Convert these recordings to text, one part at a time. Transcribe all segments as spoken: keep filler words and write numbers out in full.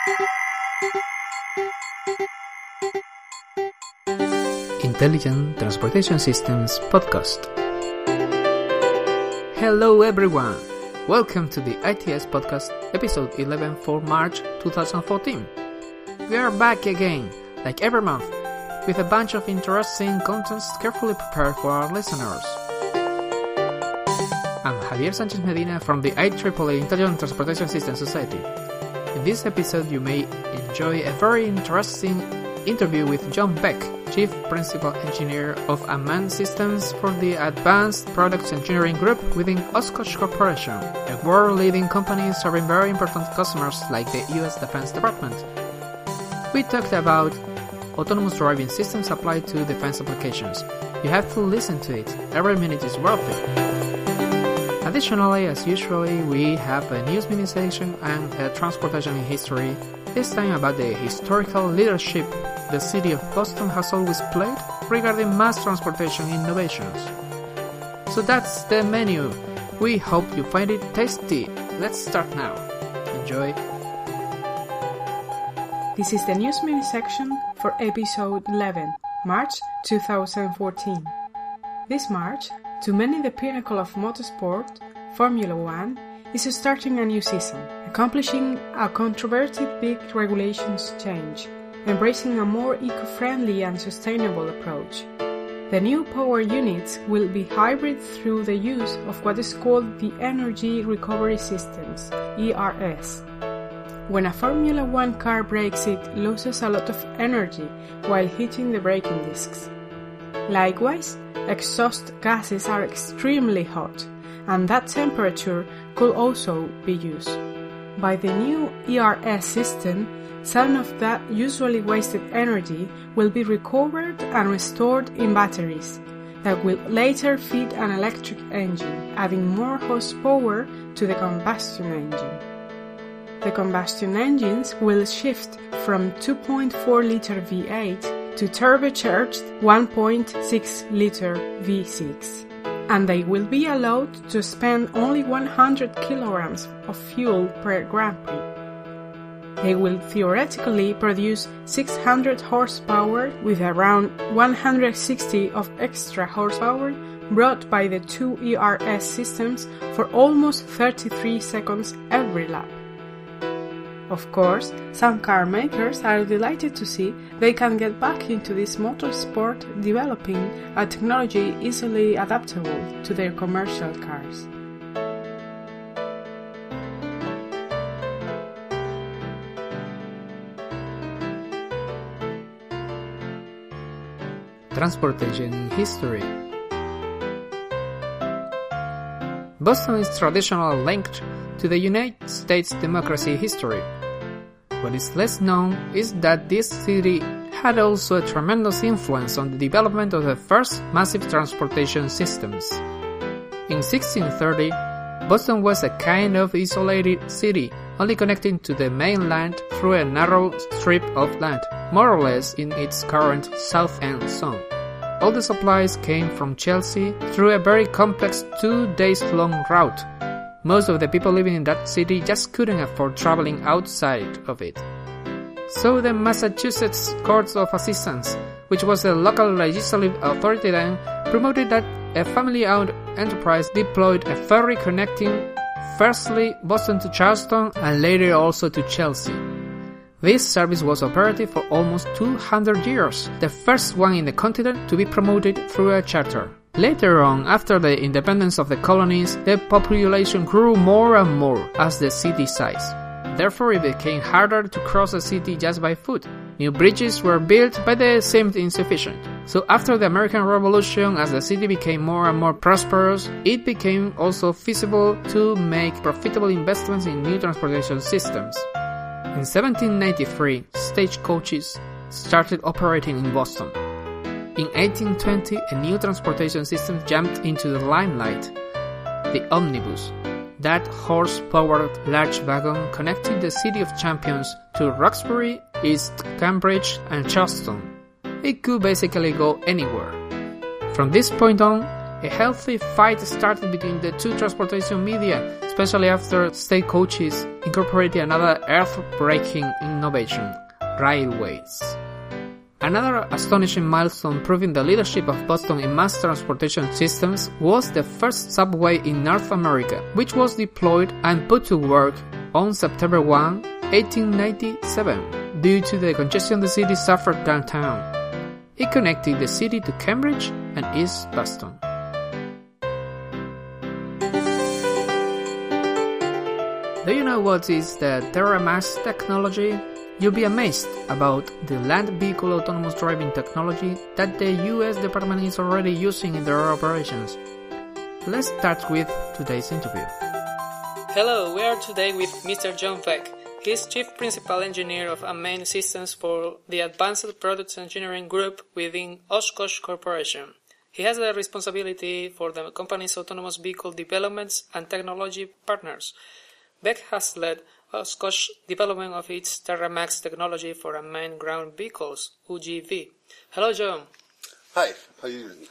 Intelligent Transportation Systems Podcast. Hello everyone! Welcome to the I T S Podcast, episode eleven for March twenty fourteen. We are back again, like every month, with a bunch of interesting contents carefully prepared for our listeners. I'm Javier Sanchez Medina from the I triple A Intelligent Transportation Systems Society. In this episode, you may enjoy a very interesting interview with John Beck, Chief Principal Engineer of Unmanned Systems for the Advanced Products Engineering Group within Oshkosh Corporation, a world-leading company serving very important customers like the U S Defense Department. We talked about autonomous driving systems applied to defense applications. You have to listen to it. Every minute is worth it. Additionally, as usual, we have a news mini section and a transportation in history, this time about the historical leadership the city of Boston has always played regarding mass transportation innovations. So that's the menu. We hope you find it tasty. Let's start now. Enjoy. This is the news mini section for episode eleven, March twenty fourteen. This March, to many the pinnacle of motorsport, Formula One is starting a new season, accomplishing a controversial big regulations change, embracing a more eco-friendly and sustainable approach. The new power units will be hybrid through the use of what is called the Energy Recovery Systems, E R S. When a Formula One car brakes, it loses a lot of energy while hitting the braking discs. Likewise, exhaust gases are extremely hot, and that temperature could also be used. By the new E R S system, some of that usually wasted energy will be recovered and restored in batteries that will later feed an electric engine, adding more horsepower to the combustion engine. The combustion engines will shift from two point four liter V eight to turbocharged one point six liter V six, and they will be allowed to spend only one hundred kilograms of fuel per Grand Prix. They will theoretically produce six hundred horsepower with around one hundred sixty of extra horsepower brought by the two E R S systems for almost thirty-three seconds every lap. Of course, some car makers are delighted to see they can get back into this motorsport, developing a technology easily adaptable to their commercial cars. Transportation in history. Boston is traditionally linked to the United States democracy history. What is less known is that this city had also a tremendous influence on the development of the first massive transportation systems. In sixteen thirty, Boston was a kind of isolated city, only connecting to the mainland through a narrow strip of land, more or less in its current South End zone. All the supplies came from Chelsea through a very complex two days long route. Most of the people living in that city just couldn't afford traveling outside of it. So the Massachusetts Court of Assistance, which was the local legislative authority then, promoted that a family-owned enterprise deployed a ferry connecting firstly Boston to Charleston and later also to Chelsea. This service was operative for almost two hundred years, the first one in the continent to be promoted through a charter. Later on, after the independence of the colonies, the population grew more and more as the city size. Therefore, it became harder to cross the city just by foot. New bridges were built, but they seemed insufficient. So after the American Revolution, as the city became more and more prosperous, it became also feasible to make profitable investments in new transportation systems. In seventeen ninety-three, stagecoaches started operating in Boston. In eighteen twenty, a new transportation system jumped into the limelight, the omnibus. That horse-powered large wagon connected the City of Champions to Roxbury, East Cambridge, and Charleston. It could basically go anywhere. From this point on, A healthy fight started between the two transportation media, especially after stagecoaches incorporated another earth-breaking innovation, railways. Another astonishing milestone proving the leadership of Boston in mass transportation systems was the first subway in North America, which was deployed and put to work on September first, eighteen ninety-seven, due to the congestion the city suffered downtown. It connected the city to Cambridge and East Boston. Do you know what is the TerraMax technology? You'll be amazed about the land vehicle autonomous driving technology that the U S Department is already using in their operations. Let's start with today's interview. Hello, we are today with Mister John Veck. He is Chief Principal Engineer of Unmanned Systems for the Advanced Products Engineering Group within Oshkosh Corporation. He has the responsibility for the company's autonomous vehicle developments and technology partners. Veck has led Oshkosh development of its TerraMax technology for unmanned ground vehicles, U G V. Hello, John. Hi, how are you doing?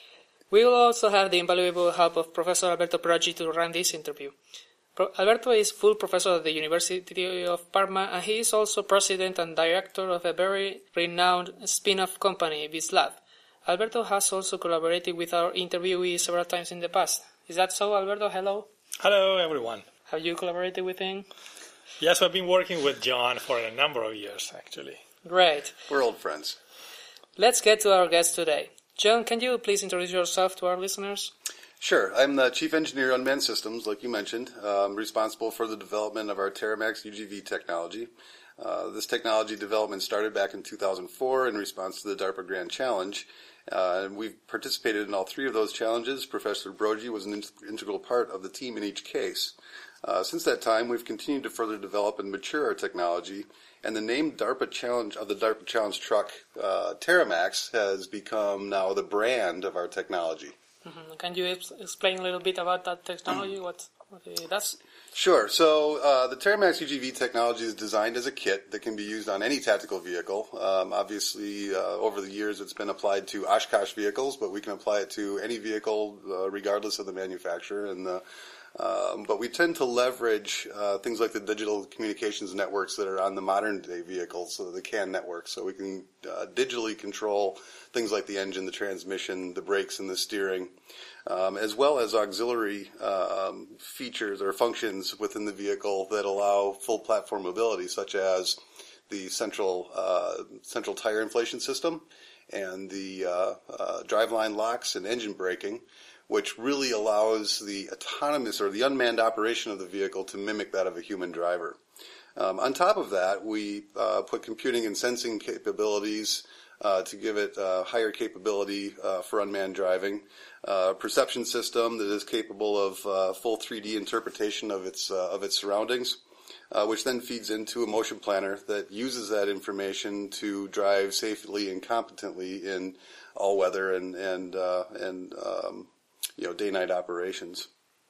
We will also have the invaluable help of Professor Alberto Peroggi to run this interview. Pro- Alberto is full professor at the University of Parma, and he is also president and director of a very renowned spin-off company, VisLab. Alberto has also collaborated with our interviewee several times in the past. Is that so, Alberto? Hello. Hello, everyone. Have you collaborated with him? Yes, I've been working with John for a number of years, actually. Great. We're old friends. Let's get to our guest today. John, can you please introduce yourself to our listeners? Sure. I'm the Chief Engineer on Unmanned Systems, like you mentioned. I'm responsible for the development of our TerraMax U G V technology. Uh, this technology development started back in two thousand four in response to the DARPA Grand Challenge. Uh, and we've participated in all three of those challenges. Professor Peroggi was an in- integral part of the team in each case. Uh, since that time, we've continued to further develop and mature our technology, and the name DARPA Challenge of the DARPA Challenge truck, uh, TerraMax, has become now the brand of our technology. Mm-hmm. Can you ex- explain a little bit about that technology, what, what it does? Sure. So uh, the TerraMax U G V technology is designed as a kit that can be used on any tactical vehicle. Um, obviously, uh, over the years, it's been applied to Oshkosh vehicles, but we can apply it to any vehicle uh, regardless of the manufacturer. And the Um, but we tend to leverage uh, things like the digital communications networks that are on the modern-day vehicles, so the C A N network, so we can uh, digitally control things like the engine, the transmission, the brakes, and the steering, um, as well as auxiliary uh, um, features or functions within the vehicle that allow full platform mobility, such as the central uh, central tire inflation system and the uh, uh, driveline locks and engine braking, which really allows the autonomous or the unmanned operation of the vehicle to mimic that of a human driver. Um, on top of that, we uh, put computing and sensing capabilities uh, to give it uh, higher capability uh, for unmanned driving, uh, perception system that is capable of uh, full three D interpretation of its uh, of its surroundings, uh, which then feeds into a motion planner that uses that information to drive safely and competently in all weather and and uh, and um, you know, day-night operations.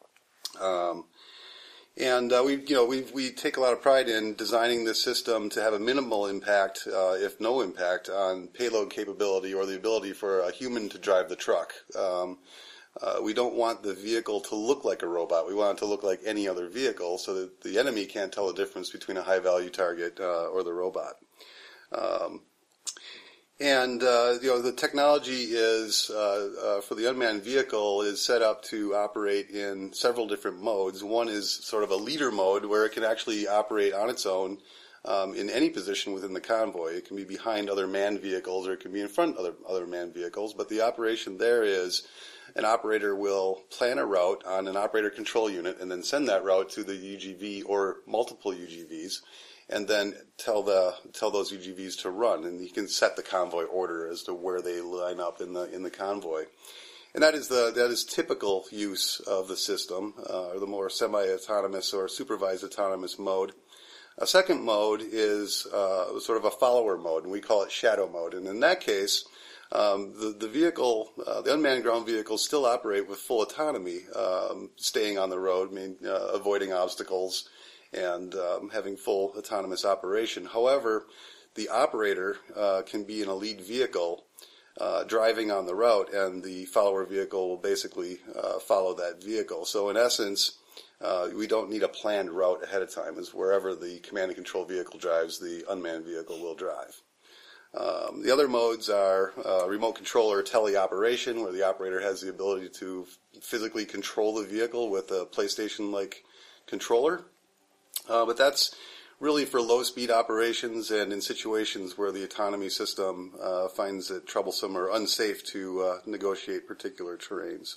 Um, and uh, we, you know, we we take a lot of pride in designing this system to have a minimal impact, uh, if no impact, on payload capability or the ability for a human to drive the truck. Um, uh, we don't want the vehicle to look like a robot. We want it to look like any other vehicle, so that the enemy can't tell the difference between a high-value target uh, or the robot. Um, And, uh, you know, the technology is, uh, uh, for the unmanned vehicle, is set up to operate in several different modes. One is sort of a leader mode where it can actually operate on its own um, in any position within the convoy. It can be behind other manned vehicles or it can be in front of other, other manned vehicles. But the operation there is an operator will plan a route on an operator control unit and then send that route to the U G V or multiple U G Vs, and then tell the tell those U G Vs to run, and you can set the convoy order as to where they line up in the in the convoy, and that is the that is typical use of the system, uh, or the more semi-autonomous or supervised autonomous mode. A second mode is uh, sort of a follower mode, and we call it shadow mode. And in that case, um, the the vehicle, uh, the unmanned ground vehicles, still operate with full autonomy, um, staying on the road, I mean, uh, avoiding obstacles, and um, having full autonomous operation. However, the operator uh, can be in a lead vehicle uh, driving on the route, and the follower vehicle will basically uh, follow that vehicle. So in essence, uh, we don't need a planned route ahead of time. It's wherever the command and control vehicle drives, the unmanned vehicle will drive. Um, the other modes are uh, remote control or teleoperation, where the operator has the ability to physically control the vehicle with a PlayStation-like controller. Uh, but that's really for low-speed operations and in situations where the autonomy system uh, finds it troublesome or unsafe to uh, negotiate particular terrains.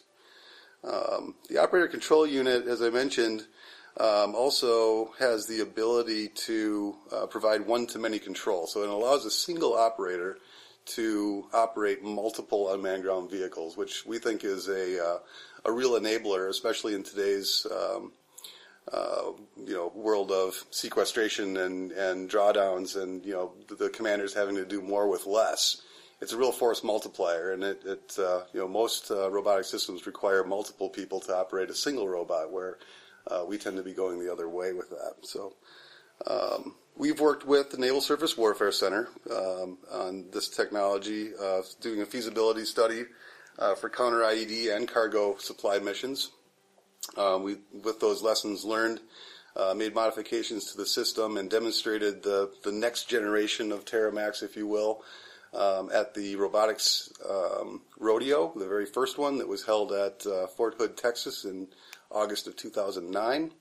Um, the operator control unit, as I mentioned, Um, also has the ability to uh, provide one-to-many control. So it allows a single operator to operate multiple unmanned ground vehicles, which we think is a uh, a real enabler, especially in today's um, uh, you know world of sequestration and, and drawdowns, and you know the, the commanders having to do more with less. It's a real force multiplier, and it, it uh, you know most uh, robotic systems require multiple people to operate a single robot, where Uh, we tend to be going the other way with that. So um, we've worked with the Naval Surface Warfare Center um, on this technology, uh, doing a feasibility study uh, for counter I E D and cargo supply missions. Um, we, with those lessons learned, uh, made modifications to the system and demonstrated the, the next generation of Terramax, if you will, um, at the robotics um, rodeo, the very first one that was held at uh, Fort Hood, Texas in August of two thousand nine.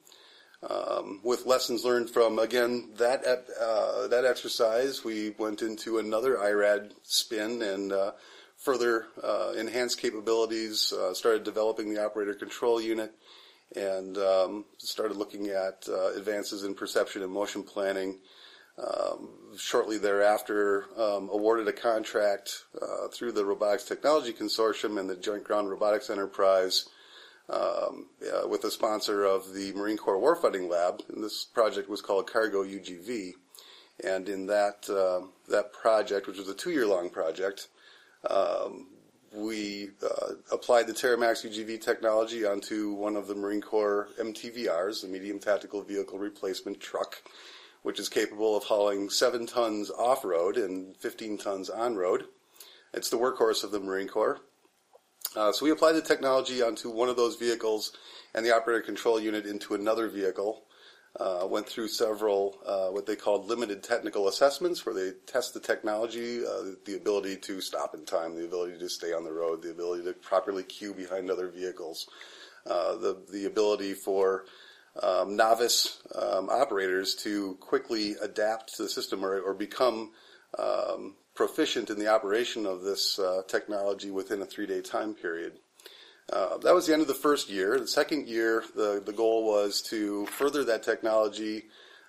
Um, with lessons learned from, again, that uh, that exercise, we went into another I RAD spin and uh, further uh, enhanced capabilities, uh, started developing the operator control unit, and um, started looking at uh, advances in perception and motion planning. Um, shortly thereafter, um, awarded a contract uh, through the Robotics Technology Consortium and the Joint Ground Robotics Enterprise Um, uh, with the sponsor of the Marine Corps Warfighting Lab, and this project was called Cargo U G V. And in that uh, that project, which was a two-year-long project, um, we uh, applied the Terramax U G V technology onto one of the Marine Corps M T V Rs, the Medium Tactical Vehicle Replacement Truck, which is capable of hauling seven tons off-road and fifteen tons on-road. It's the workhorse of the Marine Corps. Uh, so we applied the technology onto one of those vehicles and the operator control unit into another vehicle. Uh, went through several uh, what they called limited technical assessments, where they test the technology, uh, the ability to stop in time, the ability to stay on the road, the ability to properly queue behind other vehicles, uh, the the ability for um, novice um, operators to quickly adapt to the system or, or become um, proficient in the operation of this uh, technology within a three-day time period. Uh, that was the end of the first year. The second year, the, the goal was to further that technology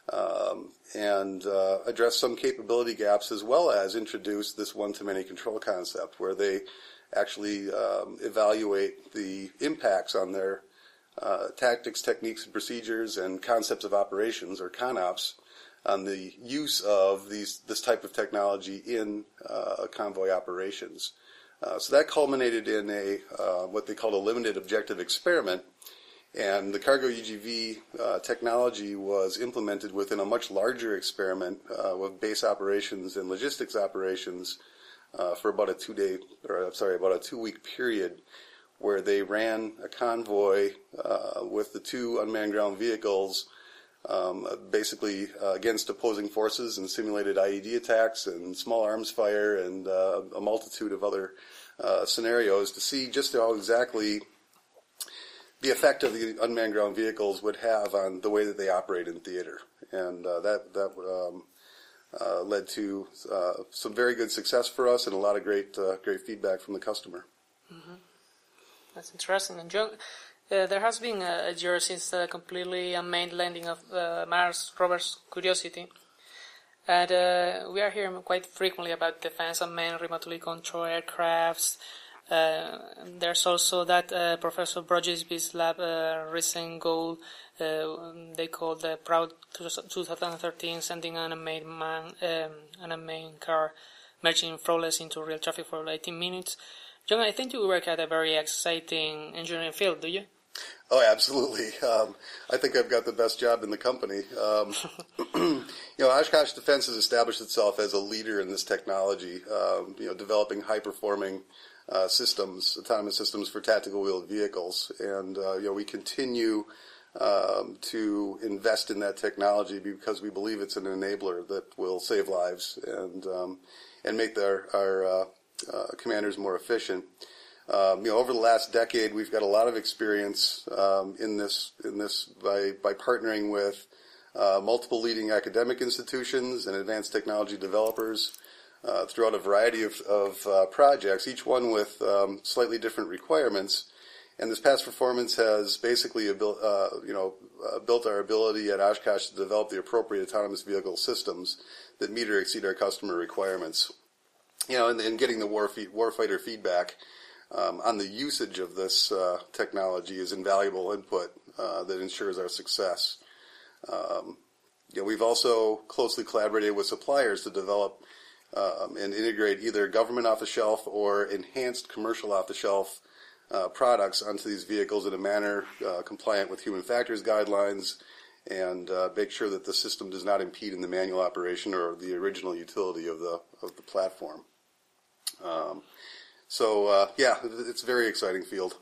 um, and uh, address some capability gaps, as well as introduce this one-to-many control concept, where they actually um, evaluate the impacts on their uh, tactics, techniques, and procedures and concepts of operations, or ConOps, on the use of these this type of technology in uh, convoy operations. Uh, so that culminated in a uh, what they called a limited objective experiment, and the Cargo U G V uh, technology was implemented within a much larger experiment uh, with base operations and logistics operations uh, for about a two-day, or I'm sorry, about a two-week period, where they ran a convoy uh, with the two unmanned ground vehicles. Um, basically uh, against opposing forces, and simulated I E D attacks and small arms fire and uh, a multitude of other uh, scenarios to see just how exactly the effect of the unmanned ground vehicles would have on the way that they operate in theater. And uh, that that um, uh, led to uh, some very good success for us and a lot of great uh, great feedback from the customer. Mm-hmm. That's interesting. And John, Uh, there has been a, a year since the completely unmanned landing of uh, Mars rover's Curiosity, and uh, we are hearing quite frequently about defense unmanned remotely controlled aircrafts. Uh, there's also that uh, Professor Brogisby's lab uh, recent goal, uh, they call the Proud twenty thirteen, sending an unmanned man, um, an unmanned car, merging flawless into real traffic for eighteen minutes. John, I think you work at a very exciting engineering field, do you? Oh, absolutely. Um, I think I've got the best job in the company. Um, you know, Oshkosh Defense has established itself as a leader in this technology, um, you know, developing high-performing uh, systems, autonomous systems for tactical wheeled vehicles. And, uh, you know, we continue um, to invest in that technology because we believe it's an enabler that will save lives and um, and make our, our uh, uh, commanders more efficient. Um, you know, over the last decade, we've got a lot of experience um, in this in this by by partnering with uh, multiple leading academic institutions and advanced technology developers uh, throughout a variety of, of uh, projects, each one with um, slightly different requirements. And this past performance has basically uh, you know uh, built our ability at Oshkosh to develop the appropriate autonomous vehicle systems that meet or exceed our customer requirements. You know, and, and getting the war fe- warfighter feedback Um, on the usage of this uh, technology is invaluable input uh, that ensures our success. Um, you know, we've also closely collaborated with suppliers to develop um, and integrate either government off-the-shelf or enhanced commercial off-the-shelf uh, products onto these vehicles in a manner uh, compliant with human factors guidelines, and uh, make sure that the system does not impede in the manual operation or the original utility of the of the platform. Um, So, uh, yeah, it's a very exciting field.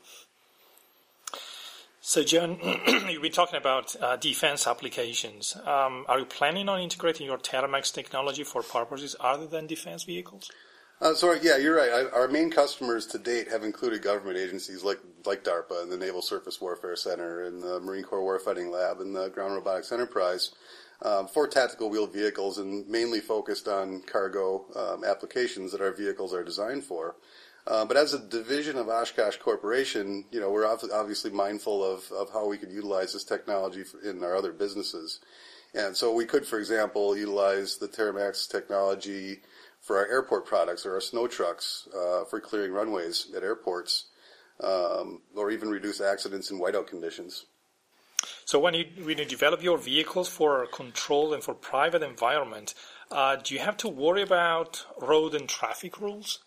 So, John, you've been talking about uh, defense applications. Um, are you planning on integrating your Teramax technology for purposes other than defense vehicles? Uh, so, yeah, you're right. I, our main customers to date have included government agencies like like DARPA and the Naval Surface Warfare Center and the Marine Corps Warfighting Lab and the Ground Robotics Enterprise um, for tactical wheeled vehicles, and mainly focused on cargo um, applications that our vehicles are designed for. Uh, but as a division of Oshkosh Corporation, you know, we're obviously mindful of, of how we could utilize this technology in our other businesses. And so we could, for example, utilize the Teramax technology for our airport products or our snow trucks uh, for clearing runways at airports, um, or even reduce accidents in whiteout conditions. So when you, when you develop your vehicles for control and for private environment, uh, do you have to worry about road and traffic rules?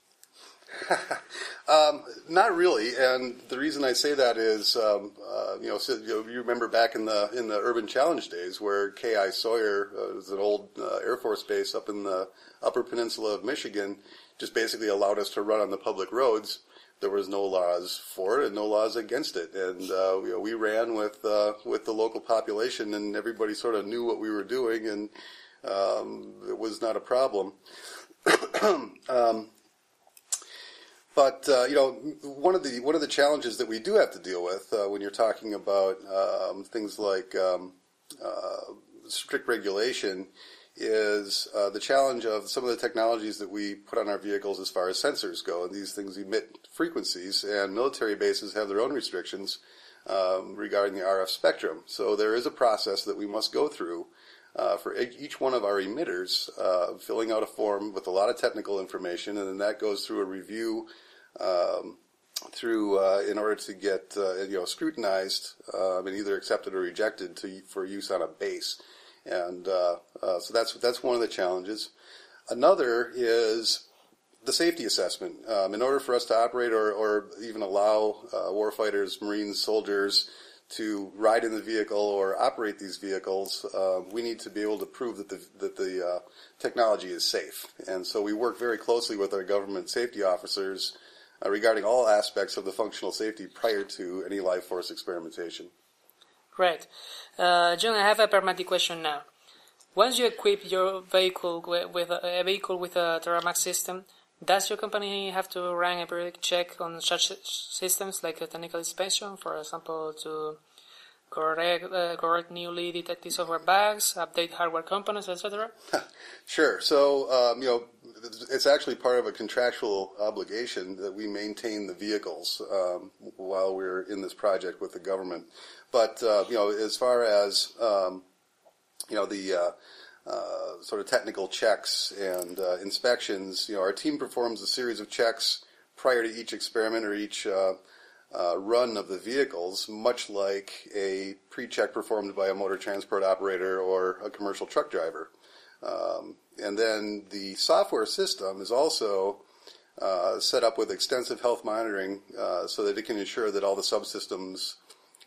um, not really, and the reason I say that is, um, uh, you know, so, you know, you remember back in the in the Urban Challenge days where K I Sawyer uh, was an old uh, Air Force base up in the Upper Peninsula of Michigan, just basically allowed us to run on the public roads. There was no laws for it and no laws against it, and uh, you know, we ran with uh, with the local population, and everybody sort of knew what we were doing, and um, it was not a problem. um, But uh, you know, one of the one of the challenges that we do have to deal with uh, when you're talking about um, things like um, uh, strict regulation is uh, the challenge of some of the technologies that we put on our vehicles as far as sensors go. And these things emit frequencies, and military bases have their own restrictions um, regarding the R F spectrum. So there is a process that we must go through Uh, for each one of our emitters, uh, filling out a form with a lot of technical information, and then that goes through a review um, through uh, in order to get uh, you know scrutinized um, and either accepted or rejected to for use on a base. And uh, uh, so that's that's one of the challenges. Another is the safety assessment. Um, in order for us to operate or, or even allow uh, warfighters, Marines, soldiers to ride in the vehicle or operate these vehicles, uh, we need to be able to prove that the that the uh, technology is safe. And so we work very closely with our government safety officers uh, regarding all aspects of the functional safety prior to any live force experimentation. Great. Uh, John, I have a pragmatic question now. Once you equip your vehicle with a, a vehicle with a Teramax system, does your company have to run a periodic check on such systems, like a technical inspection, for example, to correct uh, correct newly detected software bugs, update hardware components, et cetera? Sure. So, um, you know, it's actually part of a contractual obligation that we maintain the vehicles um, while we're in this project with the government. But, uh, you know, as far as, um, you know, the uh, Uh, sort of technical checks and uh, inspections, you know, our team performs a series of checks prior to each experiment or each uh, uh, run of the vehicles, much like a pre-check performed by a motor transport operator or a commercial truck driver. Um, and then the software system is also uh, set up with extensive health monitoring uh, so that it can ensure that all the subsystems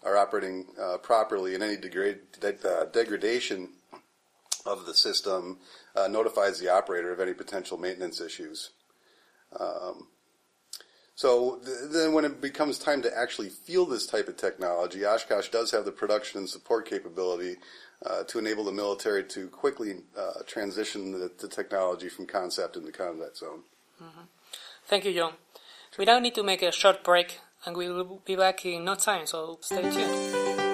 are operating uh, properly, and any degrade, de- uh, degradation of the system uh, notifies the operator of any potential maintenance issues. Um, so th- then when it becomes time to actually field this type of technology, Oshkosh does have the production and support capability uh, to enable the military to quickly uh, transition the, the technology from concept into combat zone. Mm-hmm. Thank you, John. We now need to make a short break, and we will be back in no time, so stay tuned.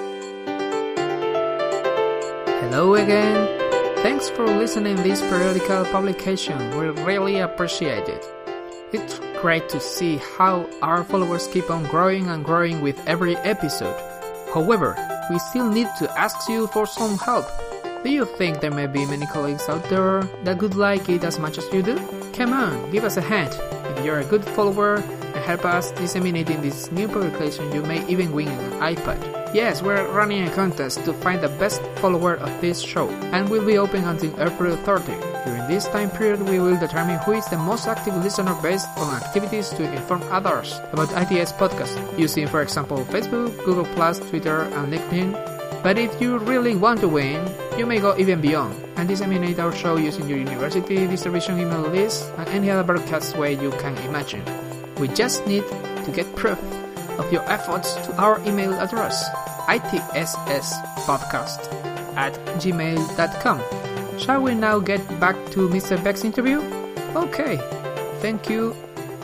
Hello again. Thanks for listening to this periodical publication. We really appreciate it. It's great to see how our followers keep on growing and growing with every episode. However, we still need to ask you for some help. Do you think there may be many colleagues out there that would like it as much as you do? Come on, give us a hand. If you're a good follower and help us disseminating this new publication, you may even win an iPad. Yes, we're running a contest to find the best follower of this show, and will be open until April thirtieth. During this time period, we will determine who is the most active listener based on activities to inform others about I T S podcast, using, for example, Facebook, Google plus, Twitter, and LinkedIn. But if you really want to win, you may go even beyond and disseminate our show using your university distribution email list and any other broadcast way you can imagine. We just need to get proof of your efforts to our email address, itsspodcast at gmail dot com. Shall we now get back to Mister Beck's interview? Okay, thank you.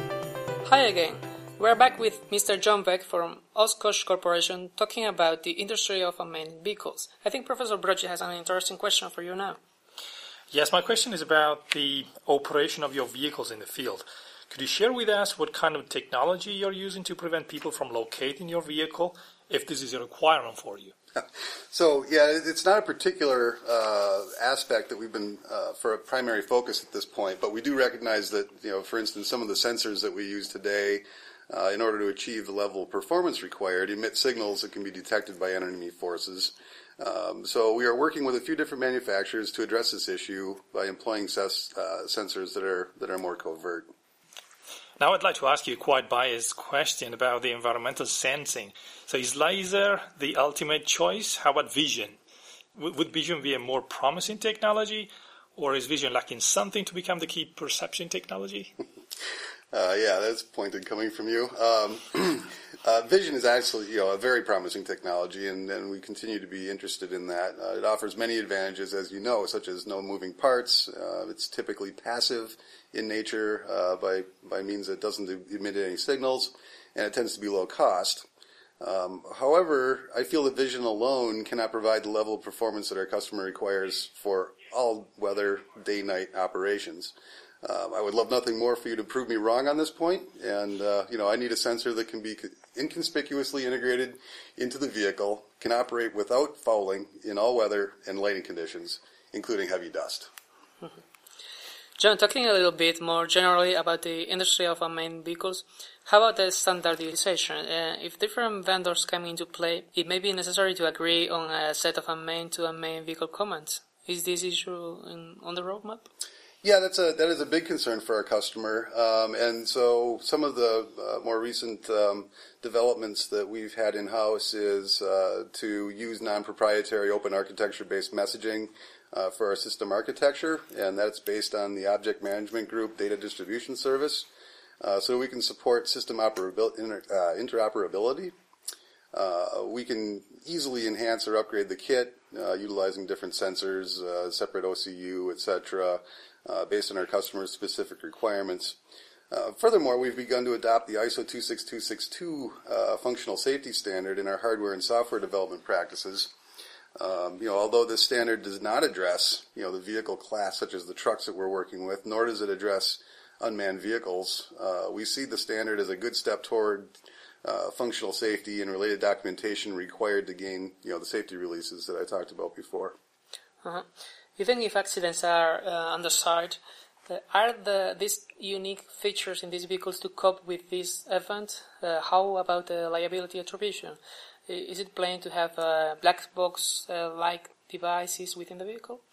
Hi again. We're back with Mister John Beck from Oshkosh Corporation talking about the industry of unmanned vehicles. I think Professor Brochi has an interesting question for you now. Yes, my question is about the operation of your vehicles in the field. Could you share with us what kind of technology you're using to prevent people from locating your vehicle, if this is a requirement for you? So, yeah, it's not a particular uh, aspect that we've been uh, for a primary focus at this point, but we do recognize that, you know, for instance, some of the sensors that we use today, uh, in order to achieve the level of performance required, emit signals that can be detected by enemy forces. Um, so we are working with a few different manufacturers to address this issue by employing ses- uh, sensors that are that are more covert. Now I'd like to ask you a quite biased question about the environmental sensing. So is laser the ultimate choice? How about vision? W- would vision be a more promising technology, or is vision lacking something to become the key perception technology? uh, yeah, that's pointed coming from you. Um, uh, vision is actually, you know, a very promising technology, and, and we continue to be interested in that. Uh, it offers many advantages, as you know, such as no moving parts. Uh, it's typically passive in nature uh, by by means that doesn't emit any signals, and it tends to be low cost. Um, however, I feel that vision alone cannot provide the level of performance that our customer requires for all weather, day-night operations. Um, I would love nothing more for you to prove me wrong on this point, and uh, you know, I need a sensor that can be inconspicuously integrated into the vehicle, can operate without fouling in all weather and lighting conditions, including heavy dust. Mm-hmm. John, talking a little bit more generally about the industry of unmanned vehicles, how about the standardization? Uh, if different vendors come into play, it may be necessary to agree on a set of unmanned to unmanned vehicle commands. Is this issue in, on the roadmap? Yeah, that's a that is a big concern for our customer, um, and so some of the uh, more recent um, developments that we've had in house is uh, to use non-proprietary open architecture-based messaging uh, for our system architecture, and that's based on the Object Management Group Data Distribution Service, uh, so we can support system operabil- inter- uh, interoperability. Uh, we can easily enhance or upgrade the kit uh, utilizing different sensors, uh, separate O C U, et cetera. Uh, based on our customers' specific requirements. Uh, furthermore, we've begun to adopt the I S O two six two six two uh, functional safety standard in our hardware and software development practices. Um, you know, although this standard does not address, you know, the vehicle class such as the trucks that we're working with, nor does it address unmanned vehicles, uh, we see the standard as a good step toward uh, functional safety and related documentation required to gain, you know, the safety releases that I talked about before. Uh-huh. Even if accidents are uh, on the side, uh, are the, these unique features in these vehicles to cope with this event? Uh, how about the liability attribution? Is it planned to have uh, black box-like uh, devices within the vehicle?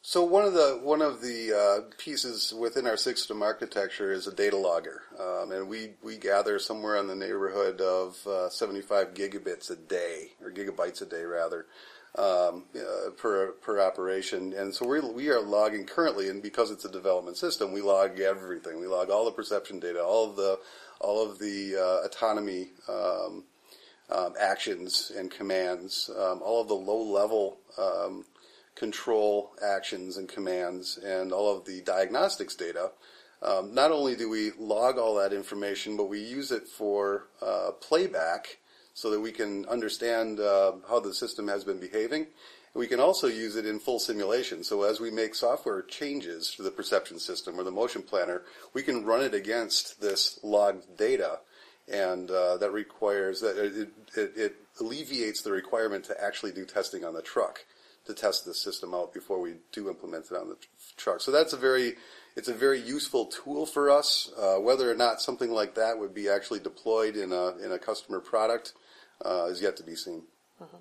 So one of the one of the uh, pieces within our system architecture is a data logger, um, and we, we gather somewhere in the neighborhood of uh, seventy-five gigabits a day, or gigabytes a day rather, um, uh, per per operation. And so we we are logging currently, and because it's a development system, we log everything. We log all the perception data, all of the all of the uh, autonomy um, um, actions and commands, um, all of the low level Um, control actions and commands, and all of the diagnostics data. Um, not only do we log all that information, but we use it for uh, playback so that we can understand uh, how the system has been behaving. We can also use it in full simulation. So as we make software changes to the perception system or the motion planner, we can run it against this logged data, and uh, that requires that it, it, it alleviates the requirement to actually do testing on the truck, to test the system out before we do implement it on the truck. So that's a very, it's a very useful tool for us. Uh, whether or not something like that would be actually deployed in a in a customer product uh, is yet to be seen. Mm-hmm.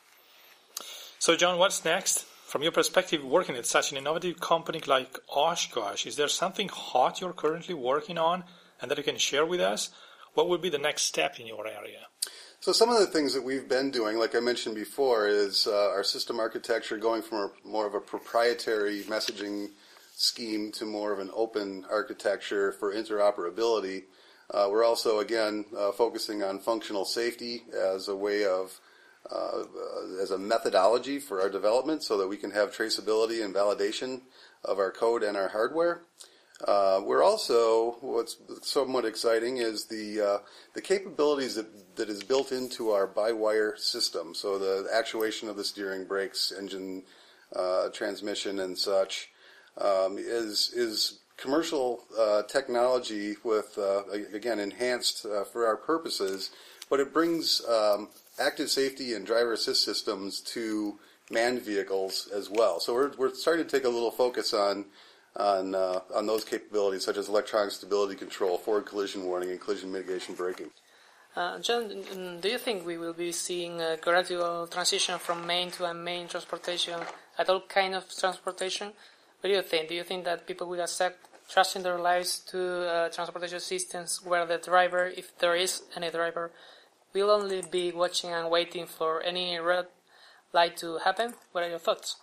So, John, what's next? From your perspective, working at such an innovative company like Oshkosh, is there something hot you're currently working on and that you can share with us? What would be the next step in your area? So some of the things that we've been doing, like I mentioned before, is uh, our system architecture going from a, more of a proprietary messaging scheme to more of an open architecture for interoperability. Uh, we're also, again, uh, focusing on functional safety as a way of, uh, uh, as a methodology for our development so that we can have traceability and validation of our code and our hardware. Uh, we're also, what's somewhat exciting is the uh, the capabilities that, that is built into our by-wire system. So the actuation of the steering, brakes, engine, uh, transmission, and such um, is is commercial uh, technology with uh, again enhanced uh, for our purposes, but it brings um, active safety and driver assist systems to manned vehicles as well. So we're we're starting to take a little focus on. on uh, on those capabilities such as electronic stability control, forward collision warning, and collision mitigation braking. Uh, John, do you think we will be seeing a gradual transition from main to unmanned transportation at all kind of transportation? What do you think? Do you think that people will accept trusting their lives to uh, transportation systems where the driver, if there is any driver, will only be watching and waiting for any red light to happen? What are your thoughts?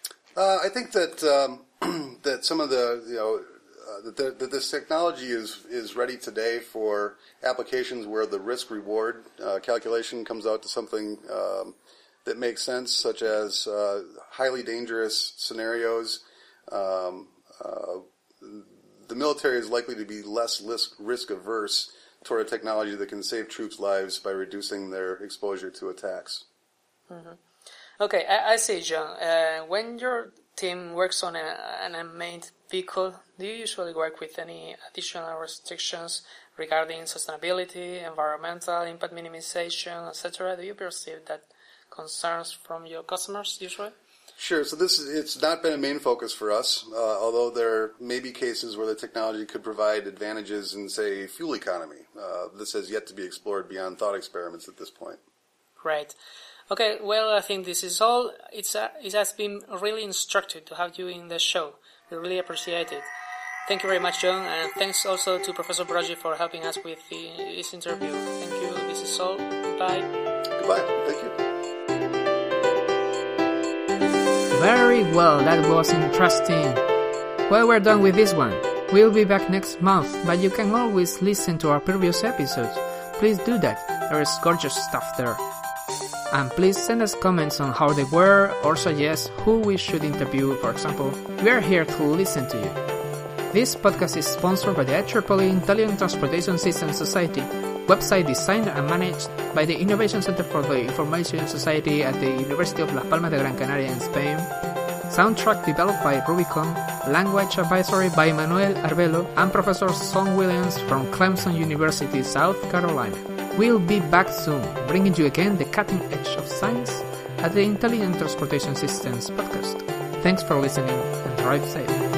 Uh, I think that um, that some of the you know uh, that, the, that this technology is is ready today for applications where the risk reward uh, calculation comes out to something um, that makes sense, such as uh, highly dangerous scenarios. Um, uh, the military is likely to be less risk, risk averse toward a technology that can save troops' lives by reducing their exposure to attacks. Mm-hmm. Okay, I, I see, John. Uh, when your team works on a, an unmanned vehicle, do you usually work with any additional restrictions regarding sustainability, environmental impact minimization, et cetera? Do you perceive that concerns from your customers usually? Sure. So this is, it's not been a main focus for us, uh, although there may be cases where the technology could provide advantages in, say, fuel economy. Uh, this has yet to be explored beyond thought experiments at this point. Right. Okay, well, I think this is all. It's a, it has been really instructive to have you in the show. We really appreciate it. Thank you very much, John, and thanks also to Professor Broggi for helping us with the, this interview. Thank you. This is all. Goodbye. Goodbye. Thank you. Very well, that was interesting. Well, we're done with this one. We'll be back next month, but you can always listen to our previous episodes. Please do that. There is gorgeous stuff there. And please send us comments on how they were or suggest who we should interview, for example. We are here to listen to you. This podcast is sponsored by the I triple E Intelligent Transportation Systems Society, website designed and managed by the Innovation Center for the Information Society at the University of Las Palmas de Gran Canaria in Spain, soundtrack developed by Rubicon, language advisory by Manuel Arbelo, and Professor Son Williams from Clemson University, South Carolina. We'll be back soon, bringing you again the cutting edge of science at the Intelligent Transportation Systems podcast. Thanks for listening and drive safe.